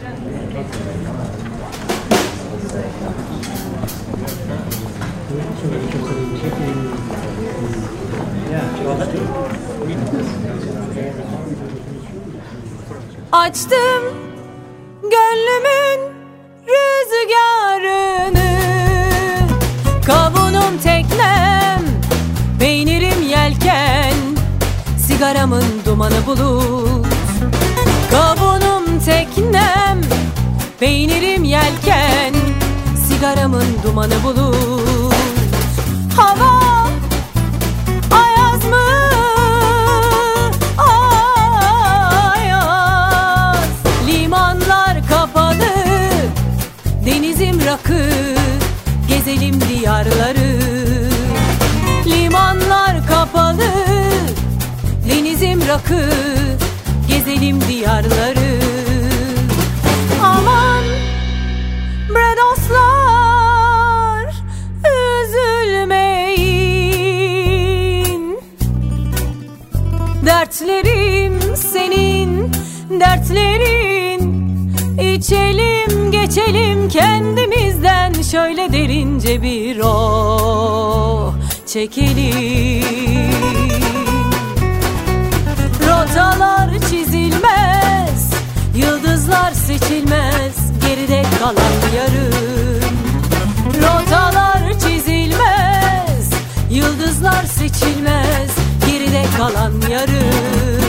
Açtım gönlümün rüzgarını, kavunum teknem, peynirim yelken, sigaramın dumanı bulut. Kavunum teknem, peynirim yelken, sigaramın dumanı bulut. Hava ayaz mı? Ayaz. Limanlar kapalı, denizim rakı, gezelim diyarları. Limanlar kapalı, denizim rakı, gezelim diyarları. Aman bre dostlar, üzülmeyin. Dertlerim senin dertlerin, İçelim geçelim kendimizden şöyle derince bir oh çekelim. Rotalar çizilmez, yıldızlar seçilmez, geride kalan yarım. Rotalar çizilmez, yıldızlar seçilmez, geride kalan yarım.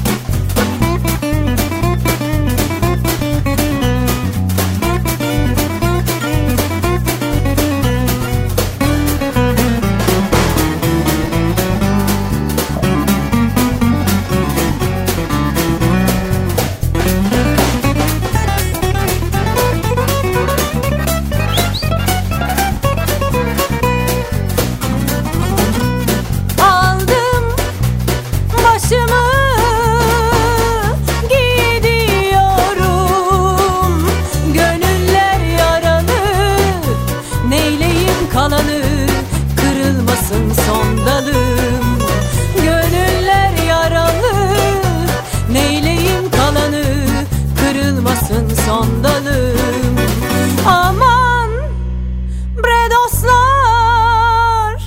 Kalanı kırılmasın son dalım. Gönüller yaralı, neyleyim kalanı kırılmasın son dalım. Aman bre dostlar,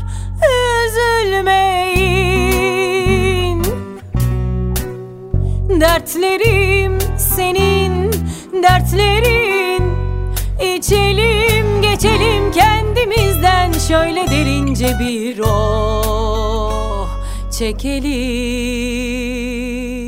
üzülmeyin. Dertlerim senin dertlerin, İçelim geçelim kendimizden şöyle derince bir oh çekelim.